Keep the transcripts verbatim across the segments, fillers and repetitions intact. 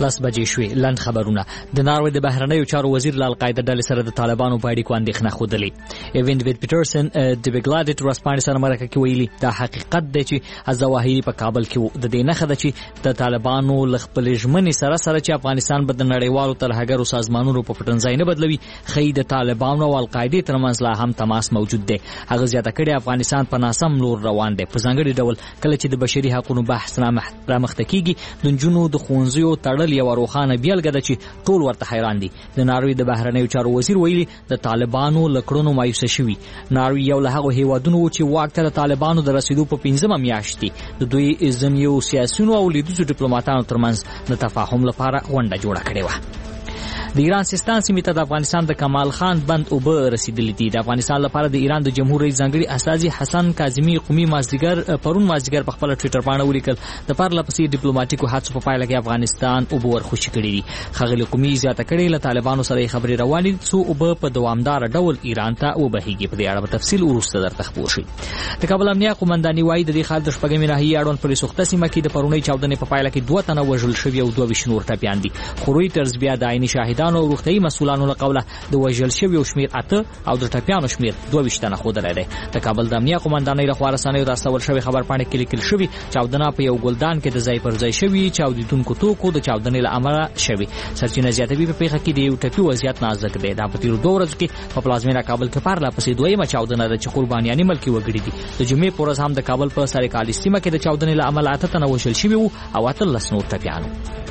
لس بجې شوې. لنډ خبرونه. د ناروې د بهرنیو چارو وزیر له القاعده ډلې سره د طالبانو په اړیکو اندېښنه ښودلې. ایوین ډیویډ پیټرسن د بګلادټ ورځپاڼې سره مرکه کې ویلي دا حقیقت دی چې الظواهري په کابل کې وو. د دې نښه ده چې د طالبانو له خپلې ژمنې سره سره چې افغانستان به د نړیوالو ترهګرو سازمانونو په پټنځای نه بدلوي، ښایي د طالبانو او القاعدې ترمنځ لا هم تماس موجود دی. هغه زیاته کړې افغانستان په ناسم لور روان دی. په ځانګړي ډول کله چې د بشري حقوقو بحث رامخته کیږي، د نجونو د ښوونځیو تړل یوه روښانه بیلګه ده چې ټول ورته حیران دي. د ناروې د بهرنیو چارو وزیر ویلي د طالبانو له کړنو مایوسه شوي. ناروې یو له هغو هیوادونو و چې واک ته د طالبانو د رسېدو په پنځمه میاشت کې د دوی ځینو سیاسیونو او لیدوزو ډیپلوماتانو ترمنځ د تفاهم لپاره غونډه جوړه کړې وه. د ایران سیستان سیمې ته د افغانستان د کمال خان بند اوبه رسیدلې دي. د افغانستان لپاره د ایران د جمهور رئیس ځانګړي استازي حسن کاظمي قومي مازدیګر پرون مازدیګر په خپل ټویټر باندې ولیکل د پرله پسې ډیپلوماټیکو هڅو په پایله کې افغانستان اوبه ورخوشي کړي دي. ښاغلي قومي زیاته کړې له طالبانو سره خبرې روانې دي څو اوبه په دوامدار ډول ایران ته وبهیږي. په دې اړه په تفصیل وروسته درته خبر شي. د کابل امنیه قومنداني وايي د دې خال د شپږمې ناحیې اړوند پولیس سوخته سیمه کې د پرونی چاودنې په پایله کې دوه تنه وژل شوي او دوه ویشت نور ټپیان دي. خو رویټرز بیا د عیني شاهدانو او روغتیایي مسؤلانو له قوله د وژل شویو شمیر اته او د ټپیانو شمیر دوه ویشت تنه ښودلی دی. د کابل د امنیه قومندانۍ لخوا رسنیو ته استول شوې خبرپاڼې کې لیکل شوي چاودنه په یو ګلدان کې د ځای پر ځای شوي چاودېدونکو توکو د چاودنې له امله شوي. سرچینه زیاتوي په پیښه کې د یو ټپي وضعیت نازک دی. دا په تېرو دوه ورځو کې په پلازمینه کابل کې پرله پسې دویمه چاودنه ده چې قربانیانې ملکي وګړي دي. د جمعې په ورځ هم د کابل په سرکالي سیمه کې د چاودنې له امله اته تنه وژل شوي وو او اتلس نور ټپیان.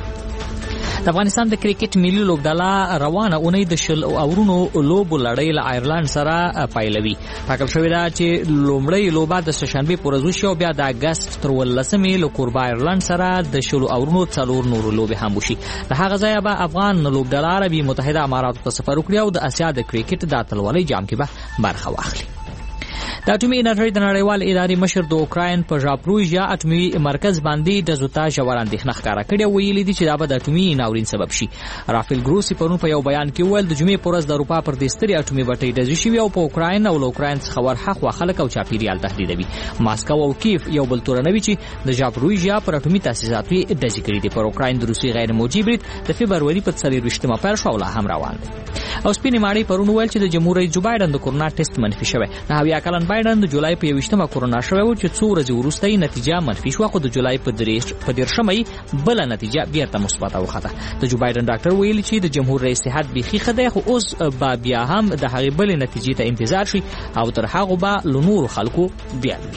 د افغانستان د کرکټ ملي لوبډله روانه اونۍ د شل اورونو لوبو لړۍ له آیرلند سره پیلوي. ټاکل شوې ده چې لومړۍ لوبه د سهشنبې په ورځ وشي او بیا د اګست تر ولسمې له کوربه آیرلند سره د شلو اورونو څلور نورو لوبې هم وشي. له هغه ځایه به افغان لوبډله عربي متحده اماراتو ته سفر وکړي او د اسیا د کرکټ د اتلولۍ جام کې به برخه واخلي. د اټومي انرژۍ د نړیوال ادارې مشر د اوکراین په ژاپروژیا اټومي مرکز باندې ډزو ته ژور اندېښنه ښکاره کړې او ویلي دي چې دا به د اټومي ناورین سبب شي. رافیل ګروسي پرون په یو بیان کې وویل د جمعې په ورځ د اروپا پر دې سترې اټومي بټۍ ډزې شوي او په اوکراین او له اوکراین څخه ورهاخوا خلک او چاپیریال تهدیدوي. ماسکو او کیف یو بل تورنوي چې د ژاپروژیا پر اټومي تاسیساتو یې ډزې کړي دي. پر اوکراین د روسي غیر موجي برید د فبروري په څلېرویشتمه پیل شو او لا هم روان دی. او سپینې ماڼۍ پرون وویل چې د جمهور رئیس جو بایډن د کورونا ټیسټ منفي شوی. نهه اویا کلن بایډن د جولای په یوویشتمه کورونا شوی و چې څو ورځې وروسته یې نتیجه منفي شوه، خو د جولای په دېرشمه یې بله نتیجه بیرته مثبته وخته. د جو بایډن ډاکټر ویلي چې د جمهور رئیس صحت بیخي ښه دی، خو اوس به بیا هم د هغې بلې نتیجې ته انتظار شي او تر هغو به له نورو خلکو بیل وي.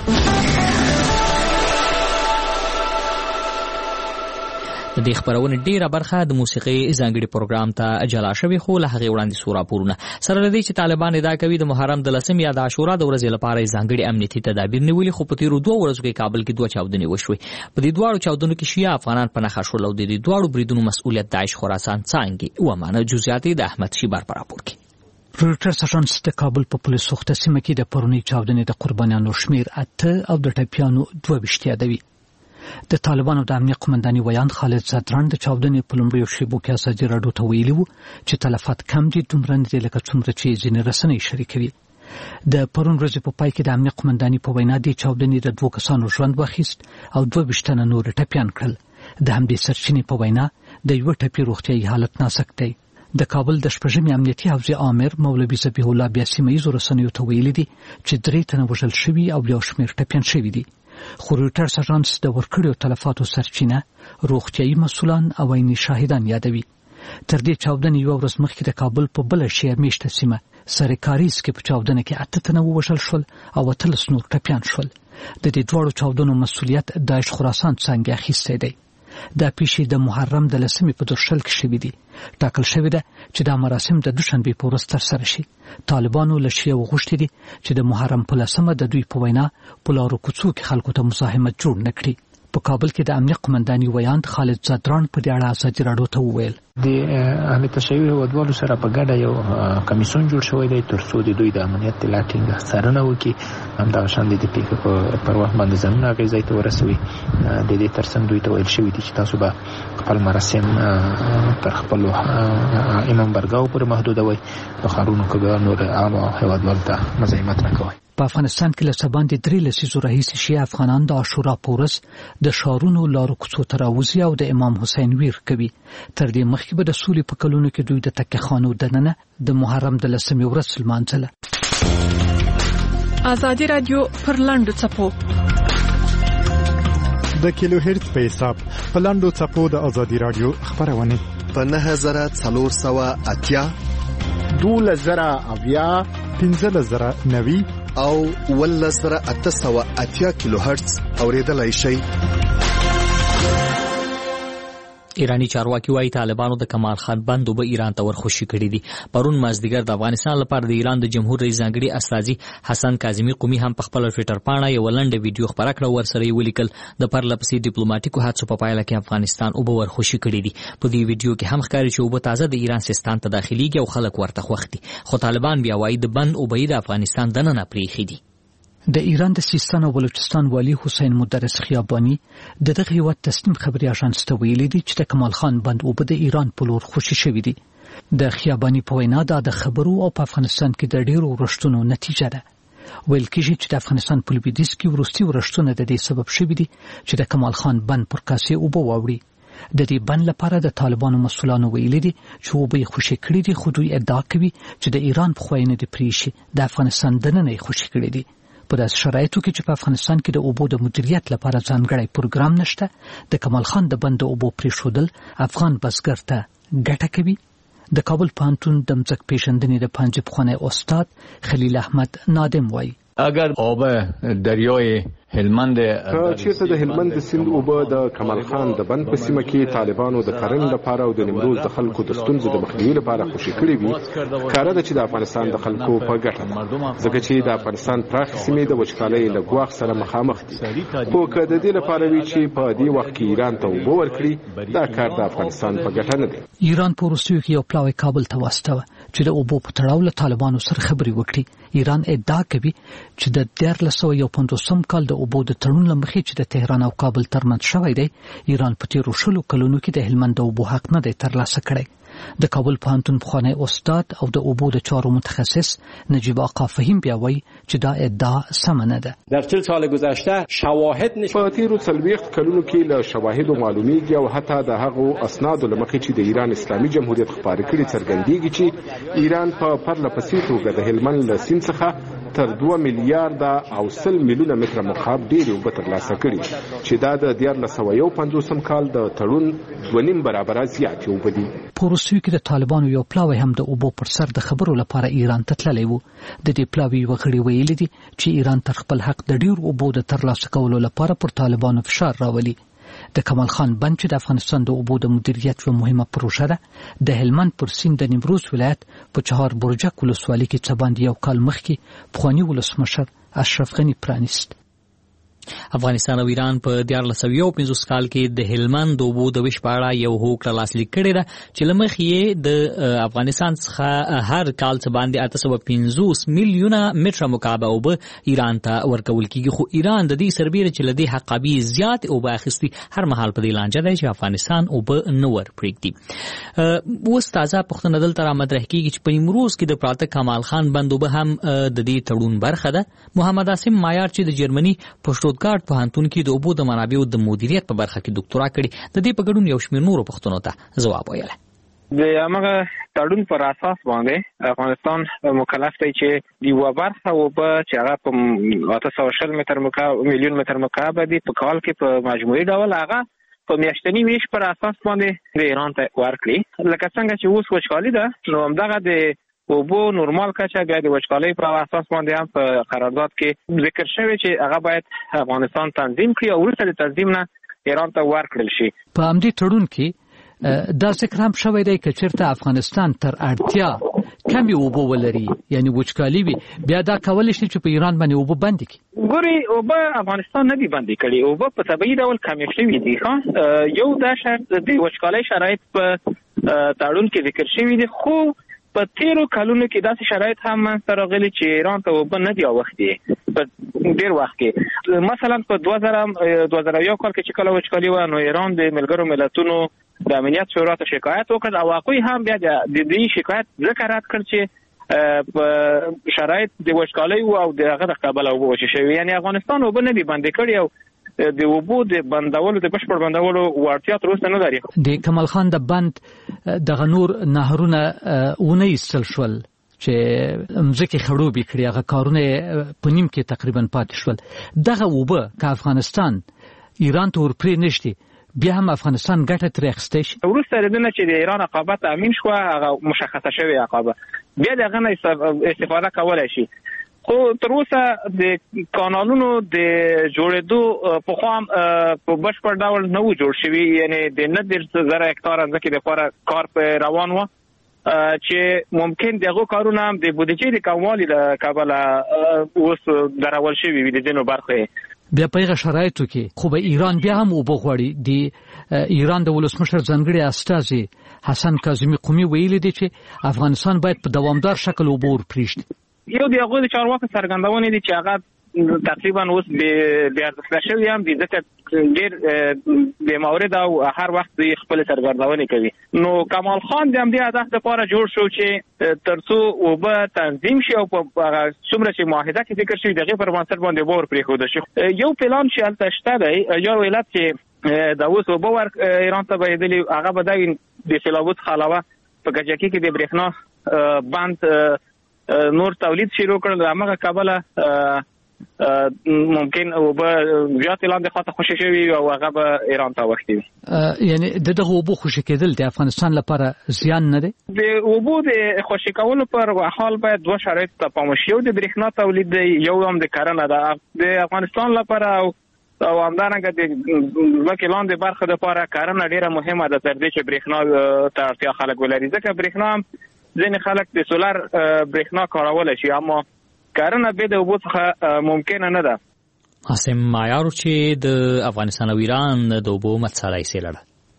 د دې خبرونه ډیره برخه د موسیقي ځانګړي پروګرام ته جلا شوی، خو له هغې وړاندې څو راپورونه سره لدی چې طالبان ادعا کوي د محرم د لسم یا د عاشورا د ورځې لپاره ځانګړي امنیتي تدابیر نیولي، خو په تیرو دوه ورځو کې کابل کې دوه چاودنې وشوې. په دې دواړو چاودنو کې شیعه افغانان په نښه شول او د دې دواړو بریدونو مسؤلیت داعش خراسان څانګې ومانه. جزئیات د احمد شیبر په راپور کې. رویټرز اژانس د کابل په پولیس سوخته سیمه کې د پرونی چاودنې د قربانیانو شمیر اته او د ټپیانو دوه ویشت یادوي. د طالبانو د امنیه قومنداني ویان خالد زدران د چاودنې په لومړیو شیبو کې ازادي راډیو ته ویلي وو چې تلفات کم دي، دومره نه دي لکه څومره چې ځینې رسنۍ شریکوي. د پرون ورځې په پای کې د امنیه قومنداني په وینا د چاودنې د دوه کسانو ژوند واخیست او دوه ویشت تنه نور ټپیان کړل. د همدې سرچینې په وینا د یوه ټپي روغتیایي حالت نازک دی. د کابل د شپږمې امنیتي حوزې آمر مولوي ذبیح الله بیا سیمه ییزو رسنیو ته ویلي دي چې درې تنه وژل شوي او یو شمېر ټپیان شوي دي. خو رویټرز اژانس د ورکړیو تلفاتو سرچینه روغتیایي مسؤلان او عیني شاهدان یادوي. تر دې چاودنې یوه ورځ مخکې د کابل په بله شعر میشته سیمه سرکاریز کې په چاودنه کې اته تنه ووژل شول او اتلس نور ټپیان شول. د دې دواړو چاودنو مسؤلیت داعش خراسان څانګې اخیستی دی. دا پیښې د محرم د لسمې په درشل کې شوي دي. ټاکل شوې ده چې دا مراسم د دوشنبې په ورځ ترسره شي. طالبانو له شیعه وغوښتي دي چې د محرم په لسمه د دوی په وینا په لارو کوڅو کې خلکو ته مزاحمت جوړ نه کړي. په کابل کې د امنیه قومنداني ویان خالد زدران په دې اړه ازادي راډیو ته وویل د اهل تشیع هیوادوالو سره په ګډه یو کمیسیون جوړ شوی دی ترڅو د دوی د امنیت د لا ټینګه څارنه وکړي. همدغه شان د دې پیښې پر وخت باندې ځانونه هغې ځای ته ورسوي. د دې ترڅنګ دوی ته ویل شوي دي چې تاسو به خپل مراسم تر خپلو امام برګاو پورې محدودوئ، په ښارونو کې به نور عامو هیوادوالو ته مزاحمت نه کوئ. په افغانستان کې له سباندې درې لسیزو راهیسې شیعه افغانان د عاشورا په ورځ د ښارونو لارو کوڅو ته راوځي او د امام حسین ویر کوي. تر دې مخکې به د سولې په کلونو کې دوی د تکیه خانو دننه د محرم د لسمې ورځ لمانځله. ازادي رادیو پر لاندو څپو د کیلو هرتز په حساب په لاندو څپو د ازادي رادیو خبرونه په نهه زره څلور سوه اتیا دوله زره اویا پنځه زره نوي او اوله زره اته سوه اتیا کیلو هرتز اوریدلای شئ. ایرانی چارواکي وايي طالبانو د کمال خان بند وب ایران ته ورخوشي کړی دي. پرون مازدیګر د افغانستان لپاره د ایران د جمهور رئیس ځانګړي استاذي حسن کاظمي قومي هم په خپل ټوئیټر باندې یو لنډ ویډیو خبره کړه. ورسره یې ولیکل د پرلپسې ډیپلوماټیکو هڅو په پایله کې افغانستان وب ورخوشي کړی دي. په دې ویډیو کې هم ښکاري چې وب تازه د ایران سیستان ته داخليږي او خلک ورته خوښ دي، خو طالبان بیا وايي د بند وب د افغانستان دننه پریخي دي. د ایران د سیستان او بلوچستان والی حسین مدرس خیابانی د دغه هیواد تسنیم خبري اژانس ته ویلي دي چې د کمال خان بند وب د ایران په لور خوشي شوی دي. د خیابانی په وینا دا د خبرو او په افغانستان کې د ډیرو ورښتونو نتیجه ده. ویل کېږي چې د افغانستان په لویدیځ کې ورستي ورښتونه د دې سبب شوی دي چې د کمال خان بند پر کاسې وب واوړي. د دې بند لپاره د طالبانو مسؤلانو ویلي دي چې وب یې خوشي کړی دي، خو دوی ادعا کوي چې د ایران په خوینه دي پریشي د افغانستان دننه یې خوشي کړی دي. په داسې شرایطو کې چې په افغانستان کې د اوبو د مدیریت لپاره ځانګړی پروګرام نشته، د کمال خان د بند اوبو پریښودل افغان بزګر ته ګټه کوي. د کابل پوهنتون د ځمکې پیژندنې د پنځه پخوانی استاد خلیل احمد نادم وایي اگر آب دریای هلمند چیرته د هلمند سیند اوبه د کمال خان د بند په سیمه کې طالبانو د کرنې لپاره او د نیمروز د خلکو د ستونزو د مخنیوي لپاره خوشي کړی وي، کاره ده چې د افغانستان د خلکو په ګټه ده، ځکه چې د افغانستان پراخې سیمې د وچکالۍ له ګواښ سره مخامخ دي. خو که د دې لپاره وي چې په دې وخت کې ایران ته اوبه ورکړي، دا کار د افغانستان په ګټه نه دی. ایران په وروستیو کې یو پلاوی کابل ته واستوه چې د اوبو په تړاو له طالبانو سره خبرې وکړي. ایران ادعا کوي چې د دیارلس سوه یو پنځوسم کال د اوبو د تړون له مخې چې د تهران او کابل ترمنځ شوی دی، ایران په تیرو شلو کلونو کې د هلمند د اوبو حق نه دی ترلاسه کړی. د کابل پوهنتون پخوانی استاد او د اوبو د چارو متخصص نجیب آقا فهیم بیا وایي چې دا ادعا سمه نه ده. در چل سال گذشته شواهد نشته په تیرو څلوېښت کلونو کې له شواهدو معلومیږي او حتی د هغو اسنادو له مخې چې د ایران اسلامي جمهوریت خپاره کړي څرګندېږي چې ایران په پرله پسې توګه د هلمند له سیند څخه تر دوه میلیارډه او سل میلیونه متره مکعب ډېرې اوبه ترلاسه کړي چې دا د دیارلس سوه یو پنځوسم کال د تړون دوه نیم برابره زیاتې اوبه دي. په وروستیو کې د طالبانو یو پلاوی هم د اوبو پر سر د خبرو لپاره ایران ته تللی و. د دې پلاوي یوه غړي ویلي دي چې ایران تر خپل حق د ډېرو اوبو د ترلاسه کولو لپاره پر طالبانو فشار راولي. د کمال خان بند چې د افغانستان د اوبو د مدیریت یوه مهمه پروژه ده، د هلمند پر سیند د نیمروز ولایت په چهار برجک ولسوالۍ کې څه باندې یو کال مخکې پخواني ولسمشر اشرف غني پرانیست. افغانستان او ایران په دیارلس سوه یو پنځوس کال کې د هلمند د اوبو د ویش په اړه یو هوکړه لاسلیک کړې ده چې له مخې یې د افغانستان څخه هر کال څه باندې اته سوه پنځوس میلیونه متره مکعب اوبه ایران ته ورکول کېږي، خو ایران د دې سربیره چې له دې حقابي زیات اوبه اخیستي هر مهال په دې لانجه دی چې افغانستان اوبه نه ورپرېږدي. اوس تازه پوښتنه دلته رامطرح کېږي چې په نیمروز کې د پراته کمال خان بند اوبه هم د دې تړون برخه ده. محمد عاصم مایار چې د جرمني پښتو ګارد پوهنتون کې د اوبو د منابعو د مدیریت په برخه کې ډاکټورا کړې، د دې په ګډون یو شمېر نورو پوښتنو ته ځواب ویلی. د هغه تړون پر اساس باندې افغانستان مکلف دی چې یوه برخه اوبه چې هغه په اته سوه شل متر مکعب میلیون متر مکعب دي په کال کې په مجموعي ډول هغه په میاشتني ویش پر اساس باندې د ایران ته ورکړي. لکه څنګه چې اوس وچکالي ده، نو همدغه د اوبو نورمال کچه بیا د وچکالۍ په اساس باندې هم په قرارداد کې ذکر شوی چې هغه باید افغانستان تنظیم کړي او وروسته د تنظیم نه ایران ته ورکړل شي. په همدې تړون کې دا ذکر هم شوی دی که چېرته افغانستان تر اړتیا کمې اوبه ولري، یعنی وچکالي وي، بیا دا کولی شي چې په ایران باندې اوبه بندې کړي. ګورې اوبه افغانستان نه دي بندې کړي، اوبه په طبیعي ډول کمې شوي دي. یو دا شرط د وچکالۍ شرایط په تړون کې ذکر شوي دي، خو په تیرو کلونو کې داسې شرایط هم منځته راغلي چې ایران ته اوبه نه دي اوښتي په ډېر وخت کې. مثلا په دوه زره دوه زره یو کال کې چې کله وچکالي وه، نو ایران د ملګرو ملتونو د امنیت شورا ته شکایت وکړ او هغوی هم بیا د دې شکایت ځکه رد کړ چې په شرایط د وشکالۍ او د هغه د قبل او وشي شوی، یعنی افغانستان وب نه دی باندې کړی او د وبو د بندولو د بشپړ بندولو وړتیا تر اوسه نه لري. د کمال خان د بند د غنور نهرونه ونه ایستل شول چې مځکه خړوبې کړي، هغه کارونه په نیم کې تقریبا پاتې شول. دغه وبه که افغانستان ایران ته ورپرې نشي بیا هم افغانستان ګټه ترې اخیستی شي. وروسته د دې نه چې د ایران عقابت امین شو، هغه مشخصه شوی عقابه بیا دغه نه استفاده کولای شي. خو تر اوسه د کانالونو د جوړېدو په خام په بشپړ ډول نه و جوړ شوی، یعنی د نه ډېر زره هکتار ځمکې لپاره کار په روان و چې ممکن دغه کارونه هم د بودیجې د کموالي له کبله اوس درول شوي وي د ځینو برخې. بیا په هغه شرایطو کې خو به ایران بیا هم اوبه غواړي. د ایران د ولسمشر ځانګړي استازي حسن کاظمي قومي ویلي دی چې افغانستان باید په دوامدار شکل اوبه ورپرېږدي. یو د هغوی د چارواکو څرګندونې دي چې هغه تقریبا اوس بې ارزښته شوي هم دي، ځکه ډېر بې مورد او هر وخت دوی خپلې څرګندونې کوي. نو کمال خان د همدې هدف لپاره جوړ شو چې تر څو اوبه تنظیم شي او په څومره چې معاهده کې ذکر شوي د هغې پر بنسټ باندې اوبه ورپرېښودل شي. یو پلان چې هلته شته دی، یو علت چې د اوس اوبه ور ایران ته بهېدلي هغه به دا وي د سیلابو څخه علاوه په کجکي کې د برېښنا بند نور تولید شروع کړل، هغه کابل ممکن او به زیات لاندې خاطر خوشی شوی او هغه به ایران ته وختي وي. یعنی دغه وبو خوشی کېدل د افغانستان لپاره زیان نه دی. د وبو د خوشی کولو پر حال باید دوه شرایط ته پام وشي. یو د برېښنا تولید دی، یو هم د کرنه ده. د افغانستان لپاره او او همدارنګه د ځمکې لاندې برخه لپاره کرنه ډیره مهمه ده تر دې چې برېښنا ته اړتیا خلک ولري، ځکه برېښنا ځینې خلک د سولر برېښنا کارولی شي، اما کرنه بې د اوبو څخه ممکنه نه ده. عاصم معیار چې د افغانستان او ایران د اوبو مسله یې څېړله.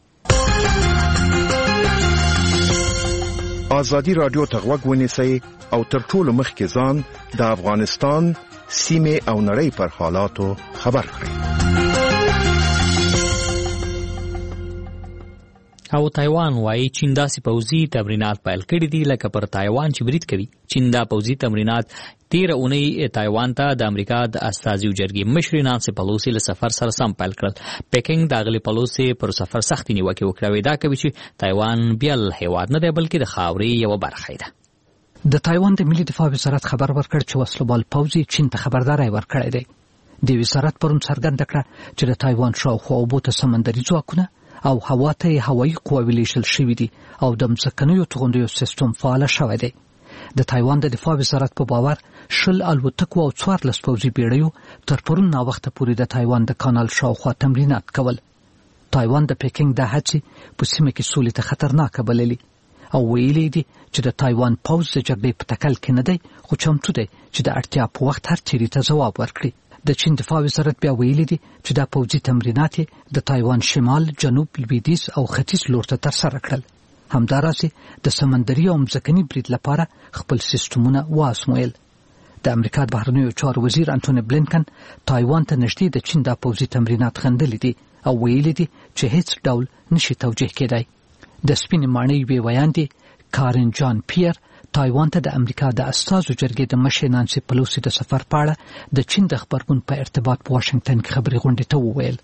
ازادي راډیو ته غوږ ونیسئ او تر ټولو مخکې ځان د افغانستان سیمې او نړۍ پر حالاتو خبر کړئ. او تایوان وايي چین داسې پوځي تمرینات پیل کړي دي لکه پر تایوان چې برید کوي. چین دا پوځي تمرینات تیر اونۍ تایوان ته د امریکا د استازي جرګې مشر نانسي پلوسي له سفر سره سم پیل کړل. پیکنګ د اغلی پلوسي پر سفر سخت نیوکه وکړه، دا کوي چې تایوان بیا هیواد نه دی بلکې د خاورې یو برخه ده. د تایوان د ملي دفاع وزارت خبر ورکړ چې وسلوال پوځي چین ته خبرداري ورکړې ده. د وزارت پرون څرګنده کړه چې د تایوان شاوخوا اوبو ته سمندري ځواکونه او هوا ته هوایي قواوې لیږل شوي دي او د مځکنیو توغندیو سیستم فعال شوی دی. د تایوان د دفاع وزارت په باور شل الوتکو او څوارلس پوځي بیړیو تر پرون ناوخته پورې د تایوان د کانال شاوخوا تمرینات کول. تایوان د پیکنګ د هڅې په سیمه کې سولې ته خطرناکه بللي او ویلي دي چې د تایوان پوځ د جګړې په تکل کې نه دی، خو چمتو دی چې د اړتیا په وخت هر چیرې ته ځواب ورکړي. د چین دفاع وزارت بیا ویلي دي چې دا پوځي تمرینات د تایوان شمال، جنوب، لویدیځ او ختیځ لور ته ترسره کړل. همدارسې د سمندري او مځکني برید لپاره خپل سیستمونه وازمویل. د امریکا د بهرنیو چارو وزیر انټونی بلینکن تایوان ته نږدې د چین دا پوځي تمرینات خندلي دي او ویلي دي چې هیڅ ډول نشي توجیه کېدای. د سپینې ماڼۍ وی ویاندې کارن جان پیر تایوان ته د امریکا د استازو جرګې د مشر نانسي پلوسي د سفر په اړه د چین د خبرګون په ارتباط په واشنگټن کې خبري غونډې ته وویل.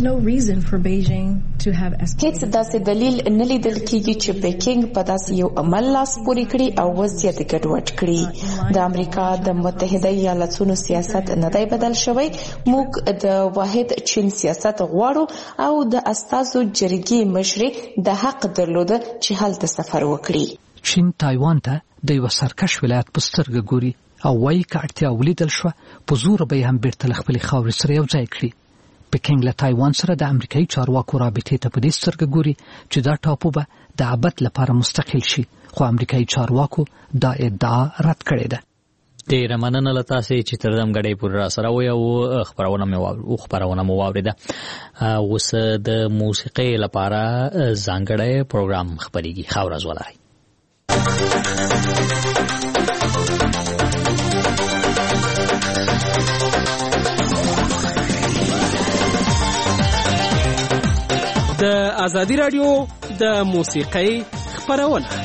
هیڅ داسې دلیل نه لیدل کېږي چې بیکینګ په داسې یو عمل لاس پورې کړي او وضعیت ګډوډ کړي. د امریکا د متحده ایالاتونو سیاست نه دی بدل شوی. موږ د واحد چین سیاست غواړو او د استازو جرګې مشر د حق درلوده چې هلته سفر وکړي. چین تایوان ته د یو سرکش ولایت په سترګه ګوري او وایي که اړتیا ولیدل شوه په زور به یې هم بیرته له خپلې خاورې سره یو ځای کړي. پیکنګ له تایوان سره د امریکایي چارواکو رابطې ته په دې سترګه ګوري چې دا ټاپو به د ابد لپاره مستقل شي، خو امریکایي چارواکو دا ادعا رد کړې ده. ډېره مننه له تاسې چې تر دمګړۍ پورې راسره وئ او خپرونه مې خپرونه مو واورېده. اوس د موسیقۍ لپاره ځانګړی پروګرام خپرېږي. ښه ورځ ولرئ. د ازادي راډیو د موسیقۍ خپرونه